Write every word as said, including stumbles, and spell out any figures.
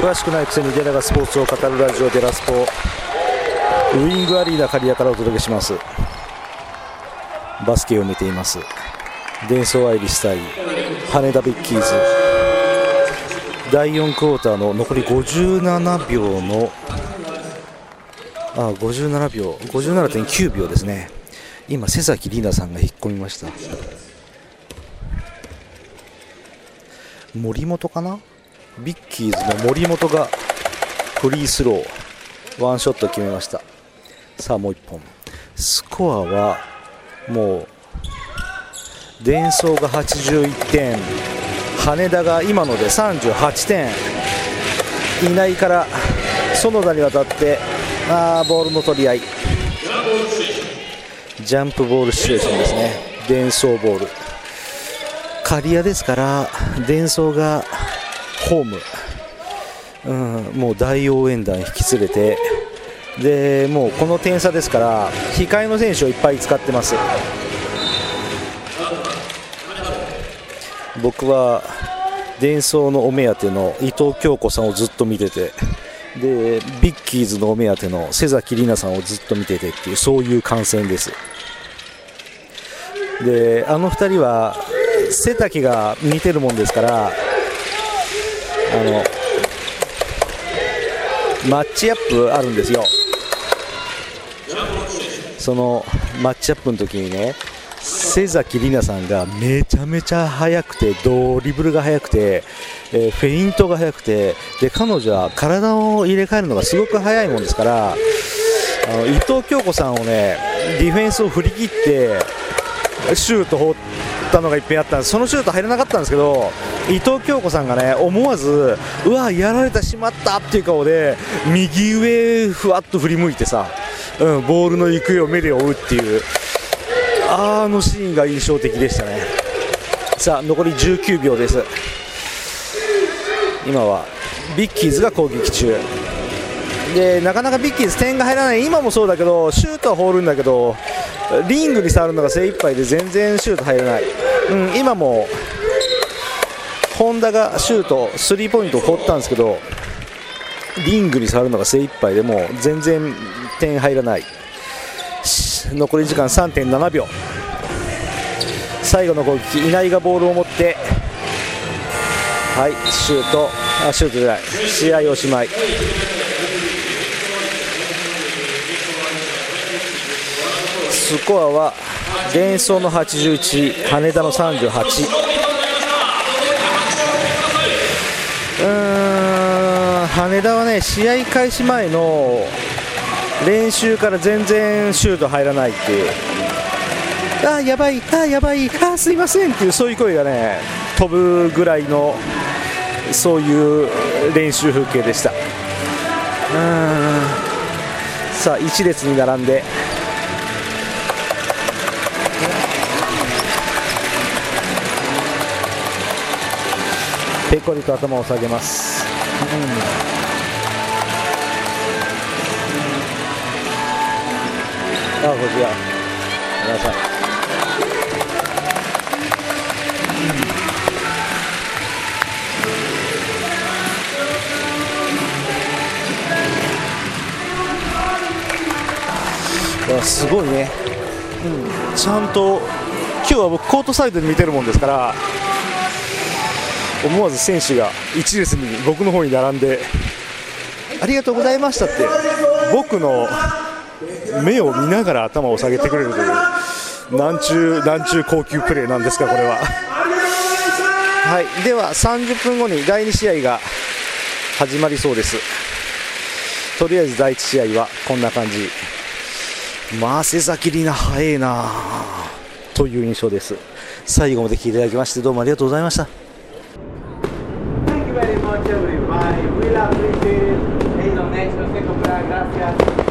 詳しくないくせにデラがスポーツを語るラジオデラスポ、ウイングアリーナ刈谷からお届けします。バスケを見ています。デンソーアイリス対羽田ビッキーズ、だいよんクォーターの残りごじゅうななびょうのあごじゅうななびょう ごじゅうななてんきゅうびょうですね。今瀬崎里奈さんが引っ込みました。森本かな、ビッキーズの森本がフリースローワンショット決めました。さあもういっぽん。スコアはもうデンソーがはちじゅういってん、羽田が今のでさんじゅうはちてん、いないから園田に渡ってあーボールの取り合い、ジャンプボールシチュエーションですね。デンソーボール、刈谷ですからデンソーがホーム、うん、もう大応援団引き連れて、でもうこの点差ですから控えの選手をいっぱい使ってます。僕はデンソーのお目当ての伊藤京子さんをずっと見てて、でビッキーズのお目当ての瀬崎里奈さんをずっと見ててっていう、そういう観戦です。であのふたりは背丈が似てるもんですから、あのマッチアップあるんですよ。そのマッチアップの時にね、瀬崎里奈さんがめちゃめちゃ速くて、ドリブルが速くて、えー、フェイントが速くて、で彼女は体を入れ替えるのがすごく速いもんですから、あの伊藤京子さんをねディフェンスを振り切ってシュート放ったのがいっぺんあったんです。そのシュート入らなかったんですけど、伊藤京子さんがね思わずうわやられたしまったっていう顔で右上ふわっと振り向いてさ、うん、ボールの行方を目で追うっていう、あのシーンが印象的でしたね。さあ残りじゅうきゅうびょうです。今はビッキーズが攻撃中で、なかなかビッキーズ点が入らない。今もそうだけどシュートは放るんだけどリングに触るのが精一杯で全然シュート入らない、うん、今も本田がシュートスリーポイントを放ったんですけどリングに触るのが精一杯でもう全然点入らない。残り時間 さんてんななびょう、最後の攻撃、稲井がボールを持ってはいシュート、あシュートじゃない、試合おしまい。スコアはデンソーのはちじゅういち、羽田のさんじゅうはち。うーん羽田はね試合開始前の練習から全然シュート入らないっていう、あーやばい、あーやばい、あーすいませんっていう、そういう声がね飛ぶぐらいのそういう練習風景でした。うーんさあ一列に並んでペコリと頭を下げます。うんあ、こちら皆さん、うん、すごいね、うん、ちゃんと今日は僕コートサイドで見てるもんですから、思わず選手が一列に僕の方に並んでありがとうございましたって僕の目を見ながら頭を下げてくれるという、なんちゅうなんちゅう高級プレーなんですかこれは。はい、ではさんじゅっぷんごにだいに試合が始まりそうです。とりあえずだいいち試合はこんな感じ。まあ瀬崎里奈早いなという印象です。最後まで聞いていただきましてどうもありがとうございました。 Thank you very much everybody. We appreciate it. Hey, donation, gracias.